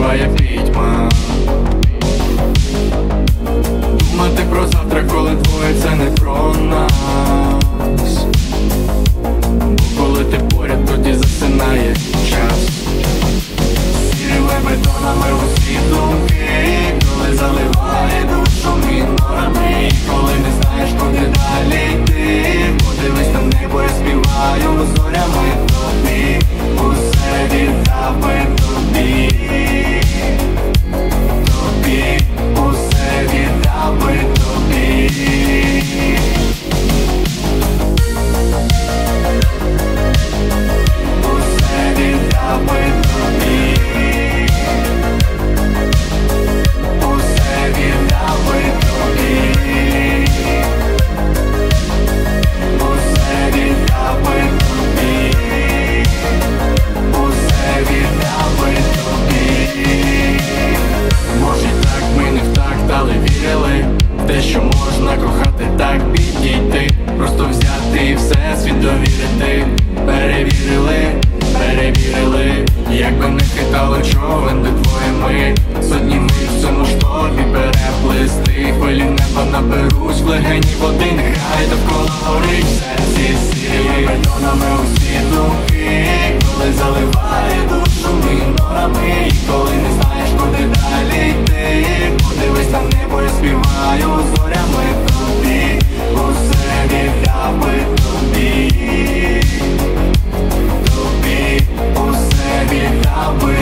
накриває пітьма. Думати про завтра, коли двоє, це не про нас. Бо коли ти поряд, тоді засинає час. Сірими бетонами усі думки, коли заливає душу мінорами, коли не знаєш, куди далі йти. Подивись на небо, я співаю зорями тобі, усе віддав би тобі, тобі, усе віддав би тобі. Усе віддав би тобі, усе віддав би тобі, усе віддав би тобі, усе віддав би тобі. Може так ми не в такт, але вірили в те, що можна кохати, так підійти, просто взяти і все світ довірити. Перевірили, перевірили, якби не хитало човен, де двоє ми, сотні миль в цьому штормі переплисти. Хвилі неба наберусь в легені води, нехай довкола горить в серці сірі. Бетонами усі думки, коли заливає душу мінорами, і коли не знаєш, куди далі йти. Подивись на небо, я співаю зорями тобі, усе віддав би тобі, тобі, усе віддав би